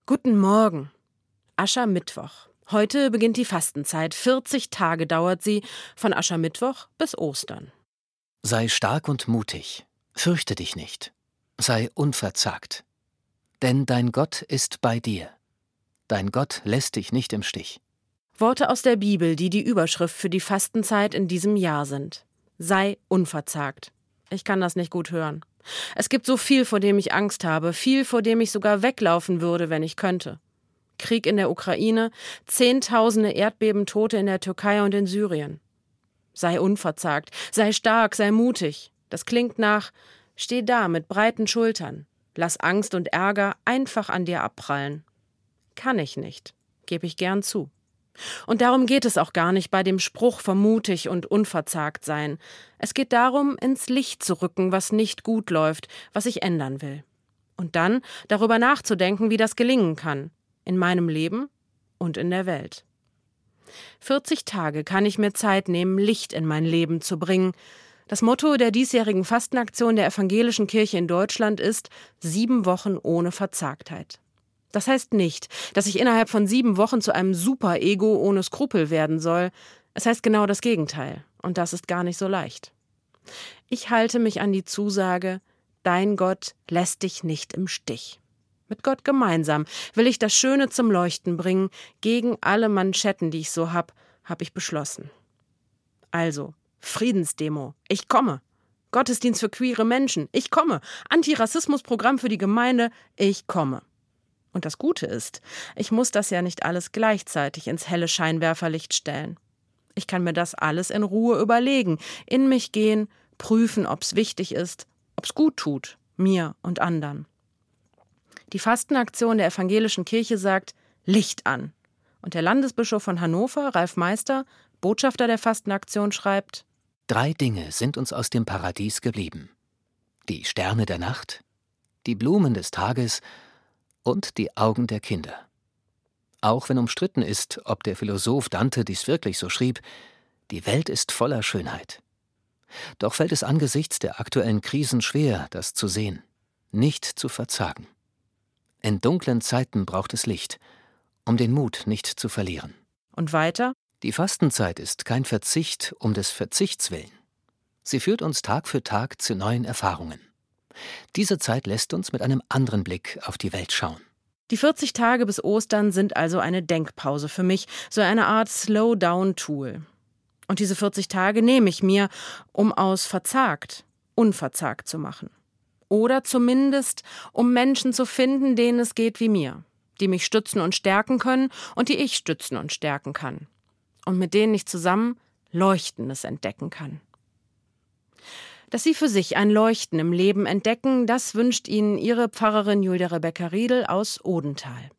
Guten Morgen. Aschermittwoch. Heute beginnt die Fastenzeit. 40 Tage dauert sie, von Aschermittwoch bis Ostern. Sei stark und mutig, fürchte dich nicht, sei unverzagt. Denn dein Gott ist bei dir. Dein Gott lässt dich nicht im Stich. Worte aus der Bibel, die die Überschrift für die Fastenzeit in diesem Jahr sind. Sei unverzagt. Ich kann das nicht gut hören. Es gibt so viel, vor dem ich Angst habe, viel, vor dem ich sogar weglaufen würde, wenn ich könnte. Krieg in der Ukraine, Zehntausende Erdbebentote in der Türkei und in Syrien. Sei unverzagt, sei stark, sei mutig. Das klingt nach, steh da mit breiten Schultern. Lass Angst und Ärger einfach an dir abprallen. Kann ich nicht, gebe ich gern zu. Und darum geht es auch gar nicht bei dem Spruch vom mutig und unverzagt sein. Es geht darum, ins Licht zu rücken, was nicht gut läuft, was ich ändern will. Und dann darüber nachzudenken, wie das gelingen kann. In meinem Leben und in der Welt. 40 Tage kann ich mir Zeit nehmen, Licht in mein Leben zu bringen. Das Motto der diesjährigen Fastenaktion der Evangelischen Kirche in Deutschland ist 7 Wochen ohne Verzagtheit. Das heißt nicht, dass ich innerhalb von 7 Wochen zu einem Super-Ego ohne Skrupel werden soll. Es heißt genau das Gegenteil. Und das ist gar nicht so leicht. Ich halte mich an die Zusage, dein Gott lässt dich nicht im Stich. Mit Gott gemeinsam will ich das Schöne zum Leuchten bringen. Gegen alle Manschetten, die ich so hab ich beschlossen. Also, Friedensdemo, ich komme. Gottesdienst für queere Menschen, ich komme. Antirassismusprogramm für die Gemeinde, ich komme. Und das Gute ist, ich muss das ja nicht alles gleichzeitig ins helle Scheinwerferlicht stellen. Ich kann mir das alles in Ruhe überlegen, in mich gehen, prüfen, ob's wichtig ist, ob's gut tut, mir und anderen. Die Fastenaktion der Evangelischen Kirche sagt Licht an. Und der Landesbischof von Hannover, Ralf Meister, Botschafter der Fastenaktion, schreibt: 3 Dinge sind uns aus dem Paradies geblieben. Die Sterne der Nacht, die Blumen des Tages und die Augen der Kinder. Auch wenn umstritten ist, ob der Philosoph Dante dies wirklich so schrieb, die Welt ist voller Schönheit. Doch fällt es angesichts der aktuellen Krisen schwer, das zu sehen, nicht zu verzagen. In dunklen Zeiten braucht es Licht, um den Mut nicht zu verlieren. Und weiter? Die Fastenzeit ist kein Verzicht um des Verzichts willen. Sie führt uns Tag für Tag zu neuen Erfahrungen. Diese Zeit lässt uns mit einem anderen Blick auf die Welt schauen. Die 40 Tage bis Ostern sind also eine Denkpause für mich, so eine Art Slow-Down-Tool. Und diese 40 Tage nehme ich mir, um aus verzagt, unverzagt zu machen. Oder zumindest, um Menschen zu finden, denen es geht wie mir, die mich stützen und stärken können und die ich stützen und stärken kann. Und mit denen ich zusammen Leuchtendes entdecken kann. Dass Sie für sich ein Leuchten im Leben entdecken, das wünscht Ihnen Ihre Pfarrerin Julia Rebecca Riedel aus Odenthal.